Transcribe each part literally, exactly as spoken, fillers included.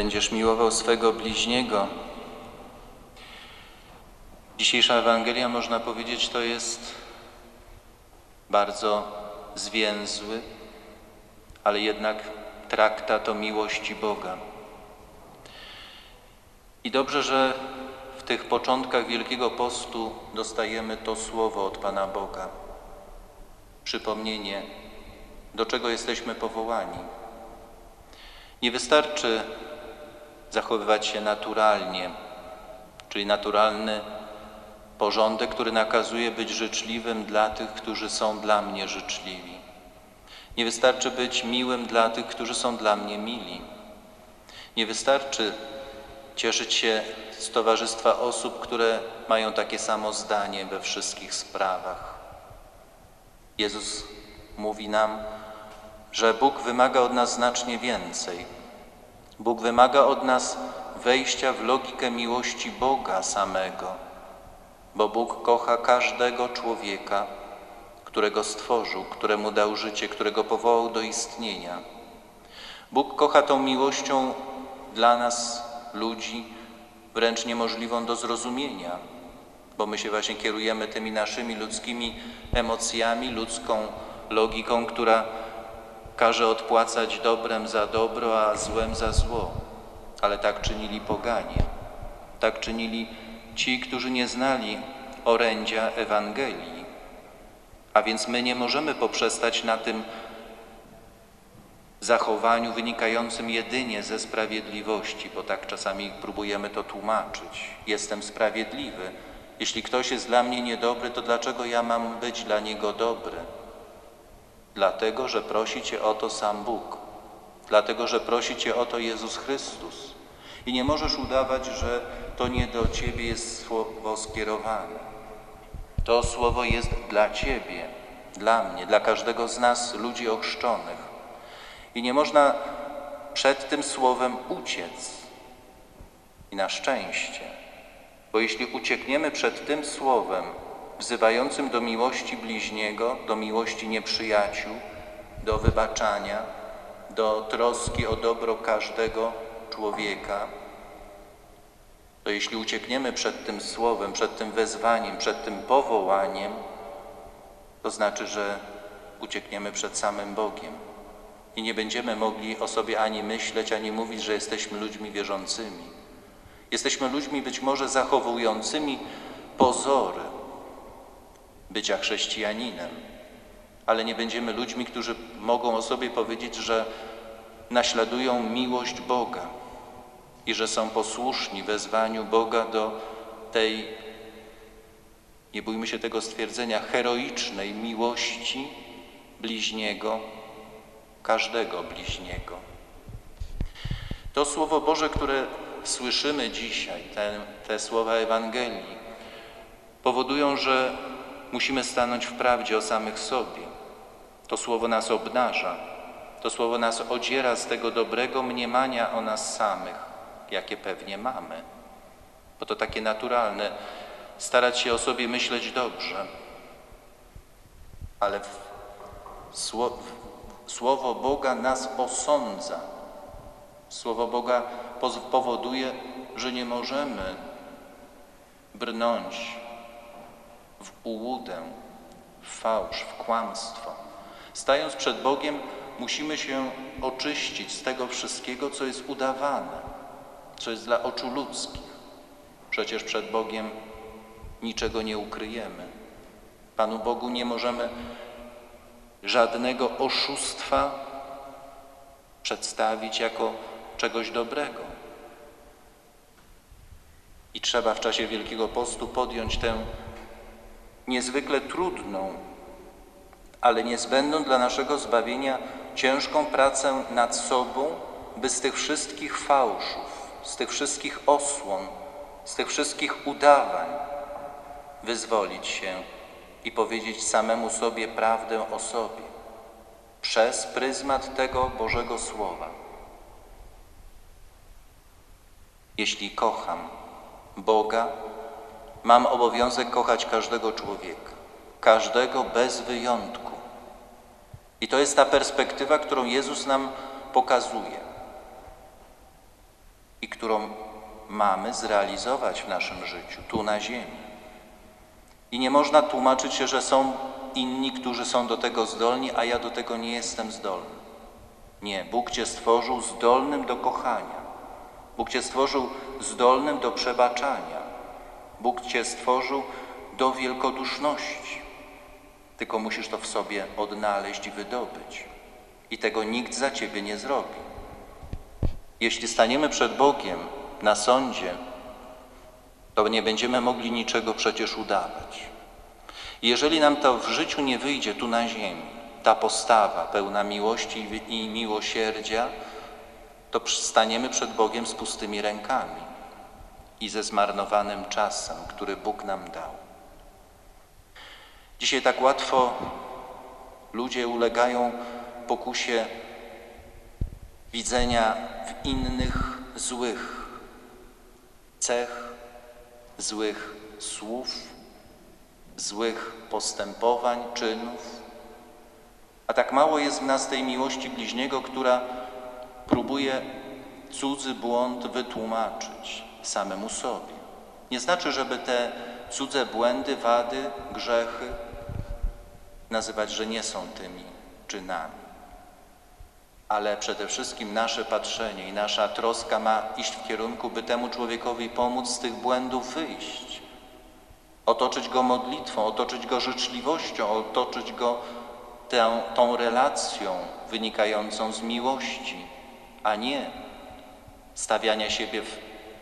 będziesz miłował swego bliźniego. Dzisiejsza Ewangelia, można powiedzieć, to jest bardzo zwięzły, ale jednak traktat o miłości Boga. I dobrze, że w tych początkach Wielkiego Postu dostajemy to słowo od Pana Boga. Przypomnienie, do czego jesteśmy powołani. Nie wystarczy zachowywać się naturalnie, czyli naturalny porządek, który nakazuje być życzliwym dla tych, którzy są dla mnie życzliwi. Nie wystarczy być miłym dla tych, którzy są dla mnie mili. Nie wystarczy cieszyć się z towarzystwa osób, które mają takie samo zdanie we wszystkich sprawach. Jezus mówi nam, że Bóg wymaga od nas znacznie więcej. Bóg wymaga od nas wejścia w logikę miłości Boga samego, bo Bóg kocha każdego człowieka, którego stworzył, któremu dał życie, którego powołał do istnienia. Bóg kocha tą miłością dla nas, ludzi, wręcz niemożliwą do zrozumienia, bo my się właśnie kierujemy tymi naszymi ludzkimi emocjami, ludzką logiką, która każe odpłacać dobrem za dobro, a złem za zło. Ale tak czynili poganie, tak czynili ci, którzy nie znali orędzia Ewangelii. A więc my nie możemy poprzestać na tym zachowaniu wynikającym jedynie ze sprawiedliwości, bo tak czasami próbujemy to tłumaczyć. Jestem sprawiedliwy. Jeśli ktoś jest dla mnie niedobry, to dlaczego ja mam być dla niego dobry? Dlatego, że prosi Cię o to sam Bóg. Dlatego, że prosi Cię o to Jezus Chrystus. I nie możesz udawać, że to nie do Ciebie jest słowo skierowane. To słowo jest dla Ciebie, dla mnie, dla każdego z nas, ludzi ochrzczonych. I nie można przed tym słowem uciec. I na szczęście. Bo jeśli uciekniemy przed tym słowem wzywającym do miłości bliźniego, do miłości nieprzyjaciół, do wybaczania, do troski o dobro każdego człowieka, to jeśli uciekniemy przed tym słowem, przed tym wezwaniem, przed tym powołaniem, to znaczy, że uciekniemy przed samym Bogiem i nie będziemy mogli o sobie ani myśleć, ani mówić, że jesteśmy ludźmi wierzącymi. Jesteśmy ludźmi być może zachowującymi pozory bycia chrześcijaninem, ale nie będziemy ludźmi, którzy mogą o sobie powiedzieć, że naśladują miłość Boga i że są posłuszni wezwaniu Boga do tej, nie bójmy się tego stwierdzenia, heroicznej miłości bliźniego, każdego bliźniego. To Słowo Boże, które słyszymy dzisiaj, te, te słowa Ewangelii, powodują, że musimy stanąć w prawdzie o samych sobie. To Słowo nas obnaża, to Słowo nas odziera z tego dobrego mniemania o nas samych, jakie pewnie mamy. Bo to takie naturalne, starać się o sobie myśleć dobrze. Ale w, sło, Słowo Boga nas osądza. Słowo Boga powoduje, że nie możemy brnąć w ułudę, w fałsz, w kłamstwo. Stając przed Bogiem, musimy się oczyścić z tego wszystkiego, co jest udawane, co jest dla oczu ludzkich. Przecież przed Bogiem niczego nie ukryjemy. Panu Bogu nie możemy żadnego oszustwa przedstawić jako czegoś dobrego. I trzeba w czasie Wielkiego Postu podjąć tę niezwykle trudną, ale niezbędną dla naszego zbawienia ciężką pracę nad sobą, by z tych wszystkich fałszów, z tych wszystkich osłon, z tych wszystkich udawań wyzwolić się i powiedzieć samemu sobie prawdę o sobie przez pryzmat tego Bożego Słowa. Jeśli kocham Boga, mam obowiązek kochać każdego człowieka, każdego bez wyjątku. I to jest ta perspektywa, którą Jezus nam pokazuje. którą mamy zrealizować w naszym życiu, tu na ziemi. I nie można tłumaczyć się, że są inni, którzy są do tego zdolni, a ja do tego nie jestem zdolny. Nie, Bóg Cię stworzył zdolnym do kochania. Bóg Cię stworzył zdolnym do przebaczania. Bóg Cię stworzył do wielkoduszności. Tylko musisz to w sobie odnaleźć i wydobyć. I tego nikt za Ciebie nie zrobi. Jeśli staniemy przed Bogiem na sądzie, to nie będziemy mogli niczego przecież udawać. I jeżeli nam to w życiu nie wyjdzie tu na ziemi, ta postawa pełna miłości i miłosierdzia, to staniemy przed Bogiem z pustymi rękami i ze zmarnowanym czasem, który Bóg nam dał. Dzisiaj tak łatwo ludzie ulegają pokusie widzenia w innych złych cech, złych słów, złych postępowań, czynów, a tak mało jest w nas tej miłości bliźniego, która próbuje cudzy błąd wytłumaczyć samemu sobie. Nie znaczy, żeby te cudze błędy, wady, grzechy nazywać, że nie są tymi czynami. Ale przede wszystkim nasze patrzenie i nasza troska ma iść w kierunku, by temu człowiekowi pomóc z tych błędów wyjść. Otoczyć go modlitwą, otoczyć go życzliwością, otoczyć go tę, tą relacją wynikającą z miłości, a nie stawiania siebie w,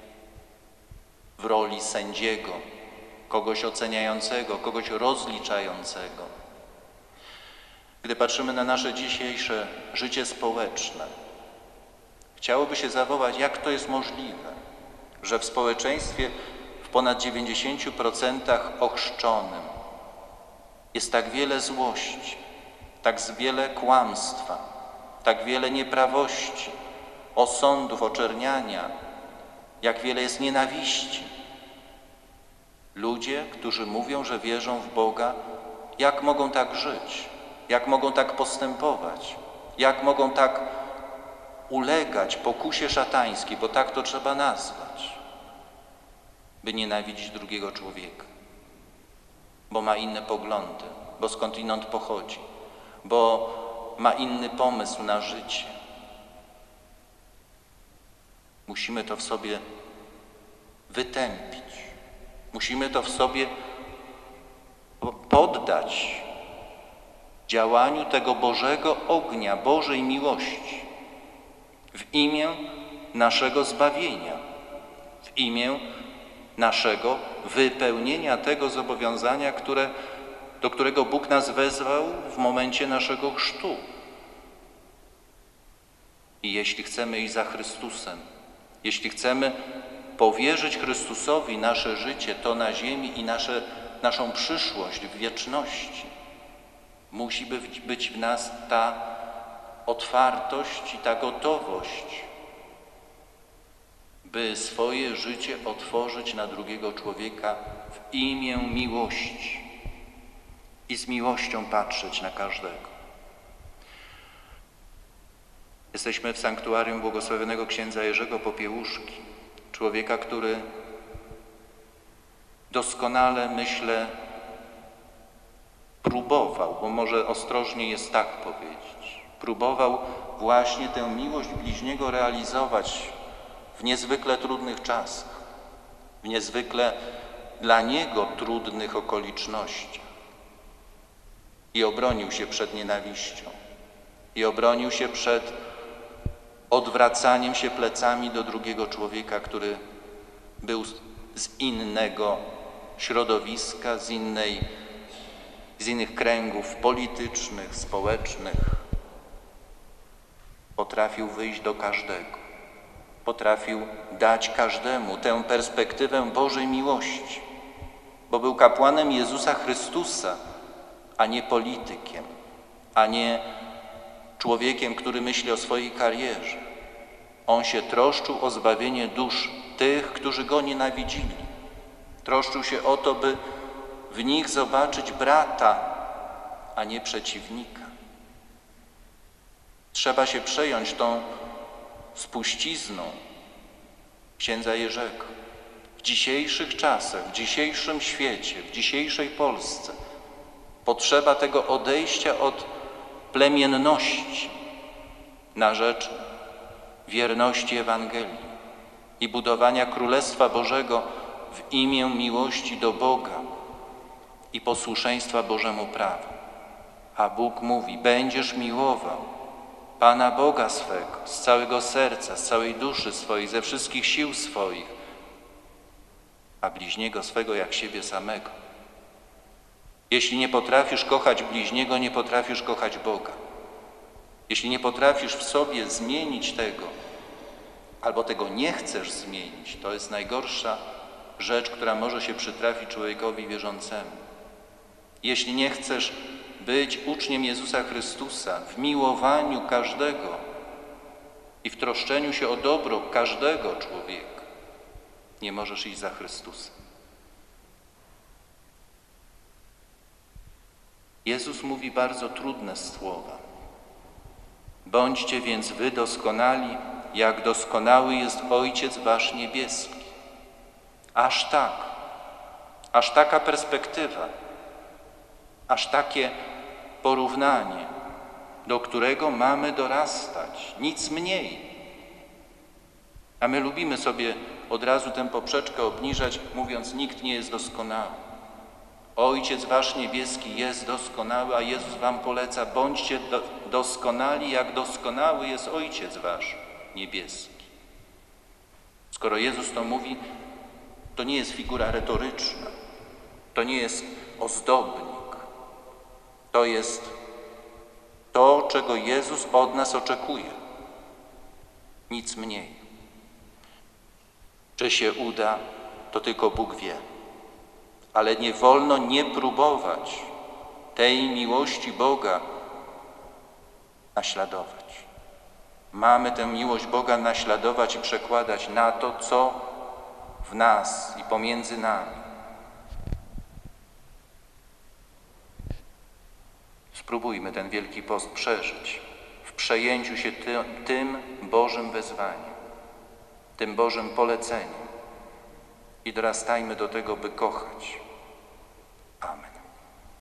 w roli sędziego, kogoś oceniającego, kogoś rozliczającego. Gdy patrzymy na nasze dzisiejsze życie społeczne, chciałoby się zawołać, jak to jest możliwe, że w społeczeństwie w ponad dziewięćdziesięciu procentach ochrzczonym jest tak wiele złości, tak wiele kłamstwa, tak wiele nieprawości, osądów, oczerniania, jak wiele jest nienawiści. Ludzie, którzy mówią, że wierzą w Boga, jak mogą tak żyć? Jak mogą tak postępować? Jak mogą tak ulegać pokusie szatańskiej, bo tak to trzeba nazwać, by nienawidzić drugiego człowieka, bo ma inne poglądy, bo skądinąd pochodzi, bo ma inny pomysł na życie. Musimy to w sobie wytępić. Musimy to w sobie poddać działaniu tego Bożego ognia, Bożej miłości w imię naszego zbawienia, w imię naszego wypełnienia tego zobowiązania, które, do którego Bóg nas wezwał w momencie naszego chrztu. I jeśli chcemy iść za Chrystusem, jeśli chcemy powierzyć Chrystusowi nasze życie, to na ziemi i nasze, naszą przyszłość w wieczności, musi być, być w nas ta otwartość i ta gotowość, by swoje życie otworzyć na drugiego człowieka w imię miłości i z miłością patrzeć na każdego. Jesteśmy w sanktuarium błogosławionego księdza Jerzego Popiełuszki, człowieka, który doskonale, myślę, próbował, bo może ostrożnie jest tak powiedzieć, próbował właśnie tę miłość bliźniego realizować w niezwykle trudnych czasach, w niezwykle dla niego trudnych okolicznościach. I obronił się przed nienawiścią, i obronił się przed odwracaniem się plecami do drugiego człowieka, który był z innego środowiska, z, innej, z innych kręgów politycznych, społecznych. Potrafił wyjść do każdego. Potrafił dać każdemu tę perspektywę Bożej miłości, bo był kapłanem Jezusa Chrystusa, a nie politykiem, a nie człowiekiem, który myśli o swojej karierze. On się troszczył o zbawienie dusz tych, którzy go nienawidzili. Troszczył się o to, by w nich zobaczyć brata, a nie przeciwnika. Trzeba się przejąć tą spuścizną, księdza Jerzego. W dzisiejszych czasach, w dzisiejszym świecie, w dzisiejszej Polsce potrzeba tego odejścia od plemienności na rzecz wierności Ewangelii i budowania Królestwa Bożego w imię miłości do Boga i posłuszeństwa Bożemu prawu. A Bóg mówi: będziesz miłował Pana Boga swego z całego serca, z całej duszy swojej, ze wszystkich sił swoich, a bliźniego swego jak siebie samego. Jeśli nie potrafisz kochać bliźniego, nie potrafisz kochać Boga. Jeśli nie potrafisz w sobie zmienić tego, albo tego nie chcesz zmienić, to jest najgorsza rzecz, która może się przytrafić człowiekowi wierzącemu. Jeśli nie chcesz być uczniem Jezusa Chrystusa w miłowaniu każdego i w troszczeniu się o dobro każdego człowieka, nie możesz iść za Chrystusem. Jezus mówi bardzo trudne słowa. Bądźcie więc wy doskonali, jak doskonały jest Ojciec wasz niebieski. Aż tak, aż taka perspektywa, aż takie porównanie, do którego mamy dorastać, nic mniej. A my lubimy sobie od razu tę poprzeczkę obniżać, mówiąc: nikt nie jest doskonały. Ojciec wasz niebieski jest doskonały, a Jezus wam poleca: bądźcie do, doskonali, jak doskonały jest Ojciec wasz niebieski. Skoro Jezus to mówi, to nie jest figura retoryczna, to nie jest ozdobnik, to jest to, czego Jezus od nas oczekuje. Nic mniej. Czy się uda, to tylko Bóg wie. Ale nie wolno nie próbować tej miłości Boga naśladować. Mamy tę miłość Boga naśladować i przekładać na to, co w nas i pomiędzy nami. Spróbujmy ten Wielki Post przeżyć w przejęciu się ty, tym Bożym wezwaniem, tym Bożym poleceniem i dorastajmy do tego, by kochać. Amen.